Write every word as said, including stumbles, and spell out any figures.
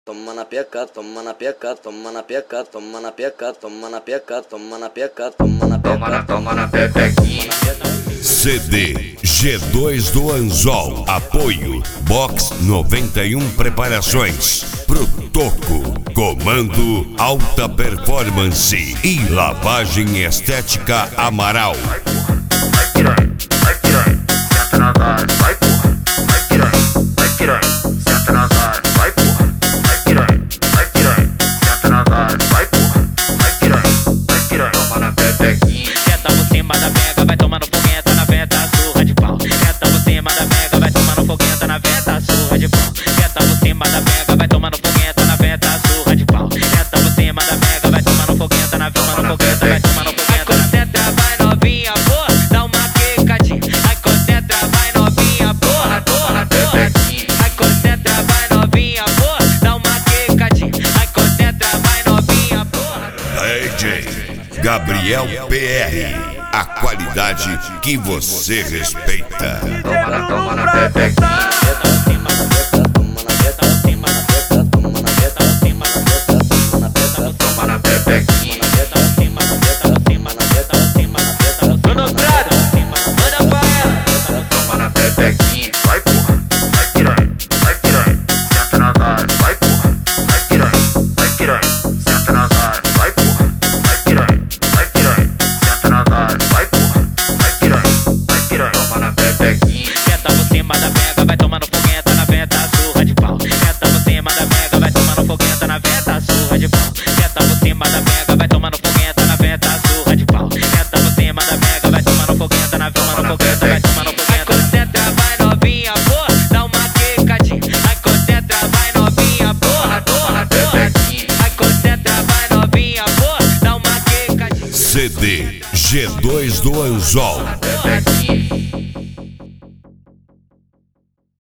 Toma na peca, toma na peca, toma na peca, toma na peca, toma na peca, toma na peca, toma na peca, toma na pepequinha. C D G dois do Anzol. Apoio Box noventa e um Preparações. Pro Toco. Comando Alta Performance e Lavagem Estética Amaral. Vai piranha, vai piranha, senta na vara, vai porra. Vai piranha, vai piranha, senta na vara, vai porra. Vai piranha, vai piranha, senta na vara, vai porra. Vai piranha, vai piranha, toma na pepequinha. Senta por cima da pega, vai tomar no fogueta na venta, surra de pau. Senta por cima da pega, vai tomar no fogueta na venta, surra de pau. Senta por cima da pega, vai tomar no fogueta na venta, surra de pau. Senta por cima da pega, vai tomar no fogueta na venta, no fogueta, vai tomar no fogueta. Vai concentra, vai novinha, porra, dá uma quicadinha. Vai concentra, vai novinha, porra, porra, porra. Vai concentra, vai novinha, porra, dá uma quicadinha. Vai concentra, vai novinha, porra. D J Gabriel P R. A qualidade que você respeita. Toma na, toma na pepequinha. Toma na pepequinha. Toma na pepequinha. Vai porra, vai piranha, vai piranha, senta na vara, vai porra. Vai piranha, vai piranha, senta na vara, vai porra. Vai piranha, vai piranha, senta na vara, vai porra. Vai piranha, vai piranha, toma na pepequinha. Senta por cima da pega, vai tomar no fogueta na venta, surra de pau. Senta por cima da pega, vai tomar no fogueta na venta, surra de pau. Senta por cima da pega, vai tomar no fogueta na venta, surra de pau. Senta por cima da pega, vai tomar no fogueta na venta, no fogueta, vai tomar no fogueta. Vai concentra, vai novinha, porra, dá uma quicadinha. Vai concentra, vai novinha, porra, porra, porra. Vai concentra, vai novinha, porra, dá uma quicadinha. C D G dois do Anzol. Pepequinha.